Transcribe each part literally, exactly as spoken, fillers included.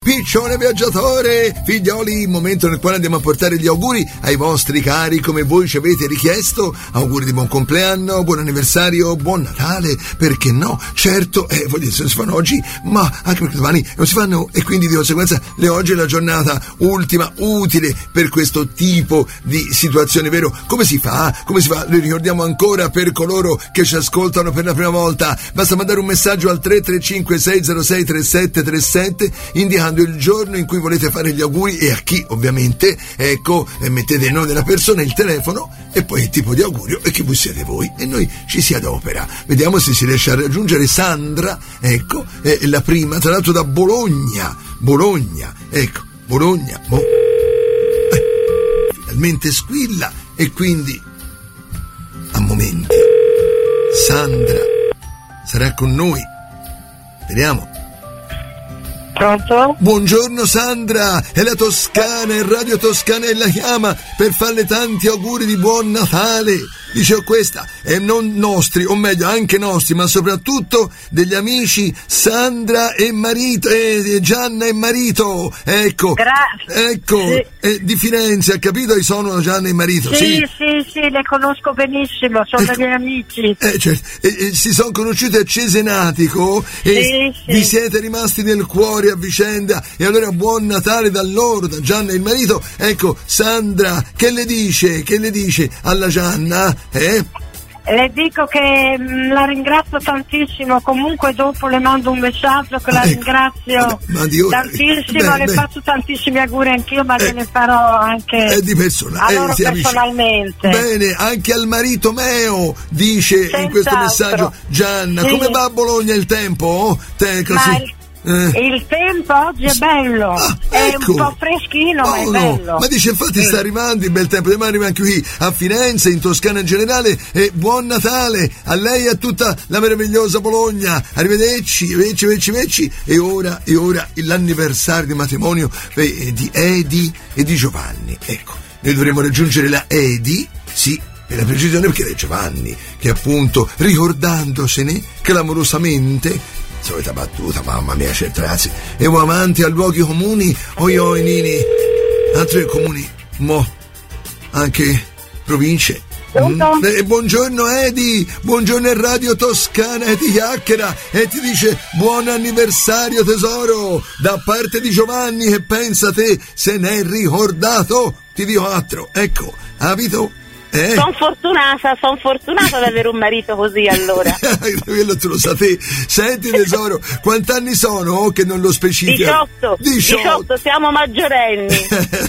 Piccione viaggiatore. Figlioli, momento nel quale andiamo a portare gli auguri ai vostri cari come voi ci avete richiesto. Auguri di buon compleanno, buon anniversario, buon Natale, perché no? Certo, eh, voglio dire, se non si fanno oggi, ma anche perché domani non si fanno, e quindi di conseguenza le oggi è la giornata ultima utile per questo tipo di situazione, vero? Come si fa? Come si fa? Lo ricordiamo ancora per coloro che ci ascoltano per la prima volta. Basta mandare un messaggio al tre tre cinque sei zero sei tre sette tre sette indicando il giorno in cui volete fare gli auguri e a chi, ovviamente. Ecco, mettete il nome della persona, il telefono e poi il tipo di augurio e chi voi siete voi, e noi ci si adopera. Vediamo se si riesce a raggiungere Sandra. Ecco, è la prima, tra l'altro da Bologna. Bologna, ecco, Bologna. Bo- eh, finalmente squilla e quindi a momenti Sandra sarà con noi. Vediamo. Pronto? Buongiorno Sandra, è la Toscana, è Radio Toscana e la chiama per farle tanti auguri di buon Natale. Dicevo, questa è non nostri, o meglio anche nostri, ma soprattutto degli amici Sandra e marito, eh, Gianna e marito. Ecco, Grazie. Ecco, Sì. eh, di Firenze, ha capito? Sono Gianna e marito. Sì, Sì, sì, sì, le conosco benissimo, sono Ecco. dei miei amici. Eh, certo. E, e si sono conosciuti a Cesenatico e Sì, sì. vi siete rimasti nel cuore a vicenda, e allora buon Natale da loro, da Gianna e il marito. Ecco, Sandra, che le dice? Che le dice alla Gianna? Eh? Le dico che mh, la ringrazio tantissimo, comunque dopo le mando un messaggio che la Ecco. ringrazio Ma Dio- tantissimo, beh, le beh. faccio tantissimi auguri anch'io, ma Eh. gliene farò anche È di persona, a eh, loro si capisce. personalmente. Bene, anche al marito meo, dice in Senz'altro. questo messaggio Gianna. Sì. Come va a Bologna il tempo? Te, così. Ma il, Eh. il tempo oggi è bello, Ah, è ecco. un po' freschino, ma è Oh, no. bello. Ma dice, infatti Sì. sta arrivando il bel tempo, domani arriva anche qui a Firenze, in Toscana in generale, e buon Natale a lei e a tutta la meravigliosa Bologna. Arrivederci, vecci, vecci, vecci. E ora, e ora l'anniversario di matrimonio eh, di Edi e di Giovanni. Ecco, noi dovremmo raggiungere la Edi, sì, per la precisione, perché è Giovanni, che appunto, ricordandosene clamorosamente, solita battuta, mamma mia, certo ragazzi, e amanti a luoghi comuni, oi oi nini, altri comuni, mo, anche province. Pronto? Mm. Eh, buongiorno Edi, buongiorno a Radio Toscana, e ti chiacchiera e ti dice buon anniversario tesoro, da parte di Giovanni, che pensa te se ne è ricordato, ti dico altro, ecco, abito. Eh? Sono fortunata, sono fortunata ad avere un marito così, allora. Quello tu lo sa te. Senti tesoro, quanti anni sono che non lo specifica? diciotto, diciotto, siamo maggiorenni.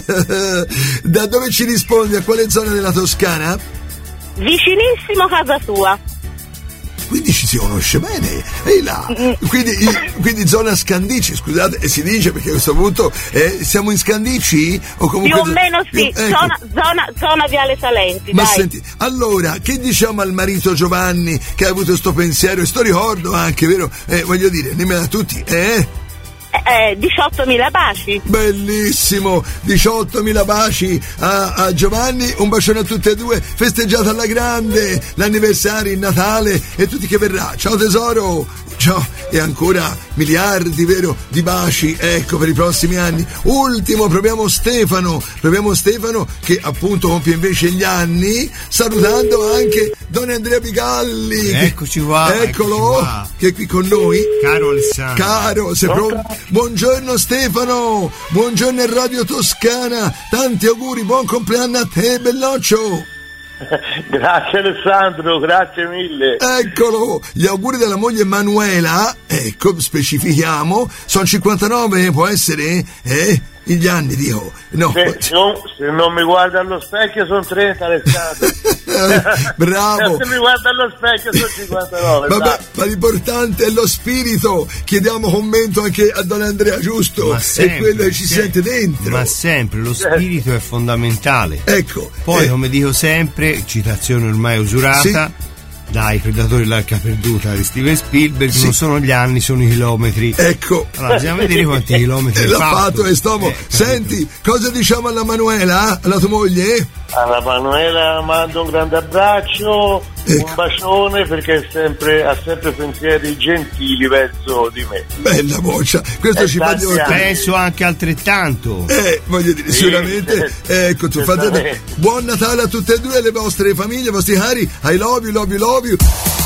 Da dove ci rispondi? A quale zona della Toscana? Vicinissimo casa tua. Quindi ci si conosce bene. E là. Quindi, quindi zona Scandici, scusate, e si dice perché a questo punto eh, siamo in Scandici? O comunque, Più o meno sì, ecco. zona, zona, zona Viale Salenti, Ma dai. senti, allora, che diciamo al marito Giovanni che ha avuto sto pensiero, e sto ricordo anche, vero? Eh, voglio dire, nemmeno a tutti, eh? Eh, diciottomila baci. Bellissimo, diciottomila baci a, a Giovanni, un bacione a tutte e due, festeggiato alla grande l'anniversario, il Natale e tutti che verrà. Ciao tesoro, ciao, e ancora miliardi, vero, di baci, ecco, per i prossimi anni. Ultimo, proviamo Stefano, proviamo Stefano che appunto compie invece gli anni, salutando anche Don Andrea Pigalli. Eccoci qua, Eccolo, eccoci qua. che è qui con noi. Caro Alessandro. Caro, sei pronto? Buongiorno Stefano, buongiorno a Radio Toscana, tanti auguri, buon compleanno a te, belloccio. Grazie Alessandro, grazie mille. Eccolo, gli auguri della moglie Manuela, ecco, specifichiamo, sono cinquantanove, può essere? Eh? Gli anni, dico. No. Se, se, non, se non mi guarda allo specchio sono trenta, Alessandro. Bravo. Se mi guarda allo specchio sono cinquantanove. Vabbè, dai. ma l'importante è lo spirito. Chiediamo commento anche a Don Andrea, giusto? Ma sempre, è quello che ci sempre, sente dentro. Ma sempre, lo spirito è fondamentale. Ecco. Poi, eh, come dico sempre, citazione ormai usurata, dai Predatori dell'Arca Perduta di Steven Spielberg, Sì. non sono gli anni, sono i chilometri. Ecco. Allora, bisogna vedere quanti chilometri E hai l'ha fatto. fatto, e stomo. Eh, capito. Senti, cosa diciamo alla Manuela, alla tua moglie? alla Manuela mando un grande abbraccio, ecco. Un bacione, perché è sempre, ha sempre pensieri gentili verso di me. Bella voce, questo eh, ci fa dire. Penso anche altrettanto. Eh, voglio dire, sì, sicuramente. Ecco, tu fate buon Natale a tutte e due, le vostre famiglie, i vostri cari. I love you, love you, love you.